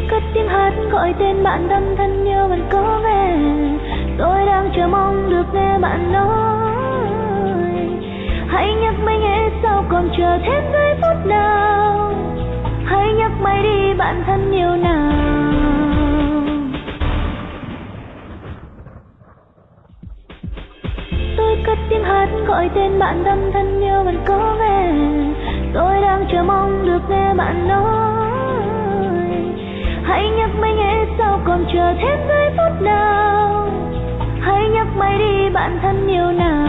cất tiếng hát gọi tên bạn thầm thân yêu vẫn có nghe. Tôi đang chờ mong được nghe bạn nói. Hãy nhắc mày nghe sao còn chờ thêm giây phút nào. Hãy nhắc mày đi bạn thân yêu nào. Tôi cất tiếng hát gọi tên bạn thầm thân yêu vẫn có nghe. Tôi đang chờ mong được nghe bạn nói. Hãy nhắc mày nghe sao còn chờ thêm giây phút nào. Hãy nhắc mày đi bạn thân yêu nào.